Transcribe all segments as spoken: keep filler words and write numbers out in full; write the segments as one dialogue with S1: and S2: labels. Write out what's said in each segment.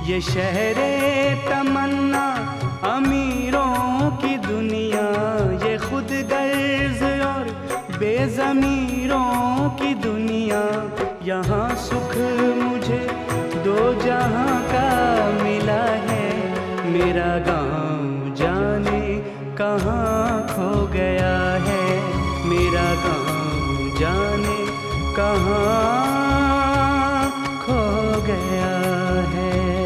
S1: ये शहरे तमन्ना अमीरों की दुनिया, ये खुद गर्ज और बेज़मीरों की दुनिया। यहाँ सुख मुझे दो जहाँ का मिला है, मेरा गाँव जाने कहाँ खो गया है, मेरा गाँव जाने कहाँ खो गया है।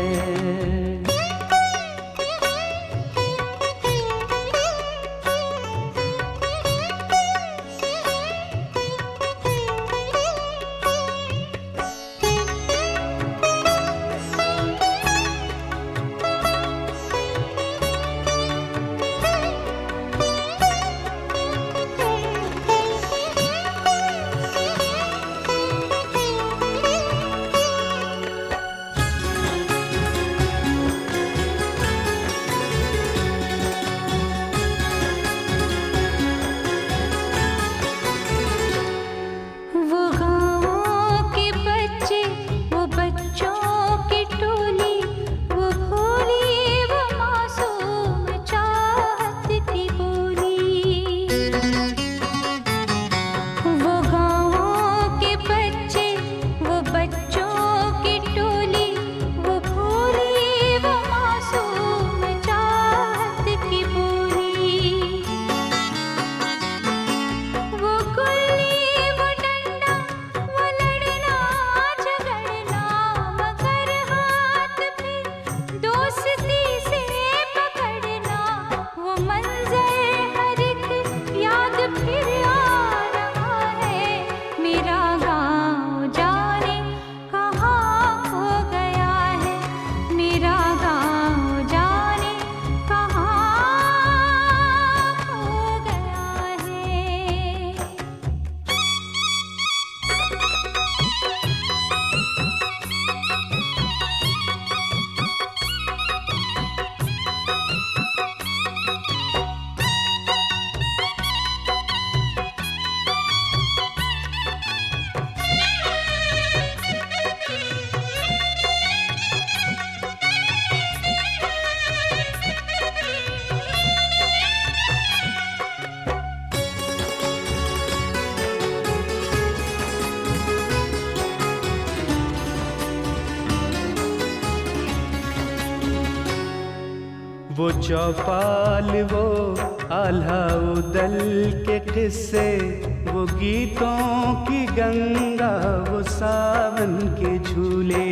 S1: वो चौपाल, वो आल्हा उदल के किस्से, वो गीतों की गंगा, वो सावन के झूले।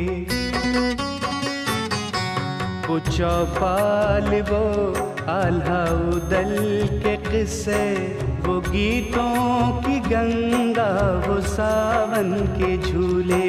S1: वो चौपाल, वो आल्हा उदल के किस्से, वो गीतों की गंगा, वो सावन के झूले।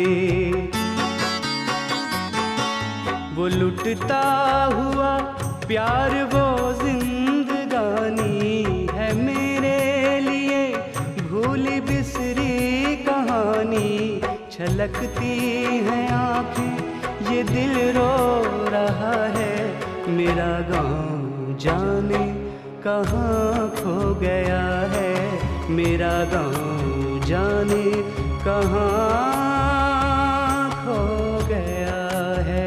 S1: वो लुटता हुआ प्यार, वो जिंदगानी है मेरे लिए भूली बिसरी कहानी। छलकती हैं आँखें, ये दिल रो रहा है, मेरा गाँव जाने कहाँ खो गया है, मेरा गाँव जाने कहाँ खो गया है।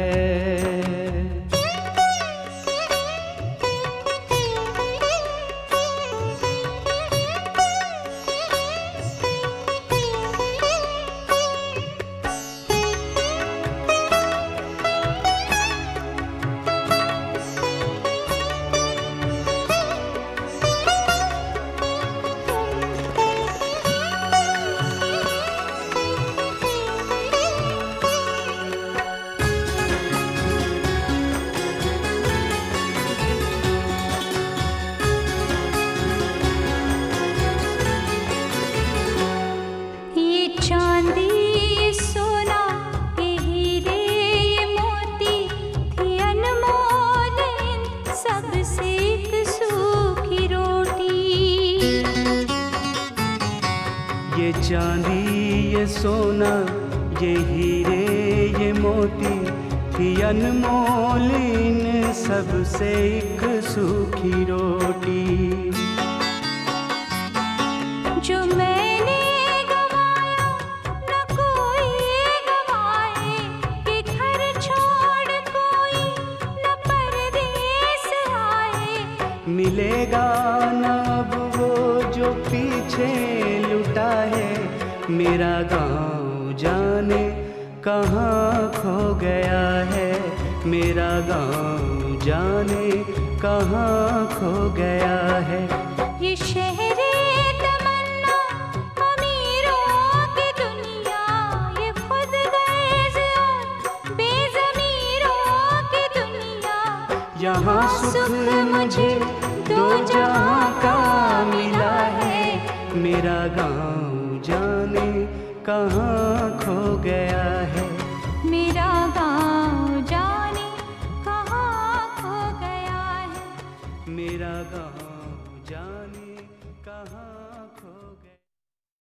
S1: ये चांदी ये सोना ये हीरे ये मोती थी अनमोल, इन सब से एक सूखी रोटी।
S2: जो मैंने गवाया न कोई गवाए, कि घर छोड़
S1: मिलेगा न अब वो जो पीछे लुटा है। मेरा गाँव जाने कहाँ खो गया है, मेरा गाँव जाने कहाँ खो गया है।
S2: ये शहरे तमन्ना अमीरों की दुनिया, ये खुद गर्ज और बेज़मीरों की दुनिया।
S1: यहाँ सुख मुझे दो जहाँ का मिला है, मेरा गाँव जाने कहाँ खो गया है।
S2: मेरा गाँव जाने कहाँ खो गया है।
S1: मेरा गाँव जाने कहाँ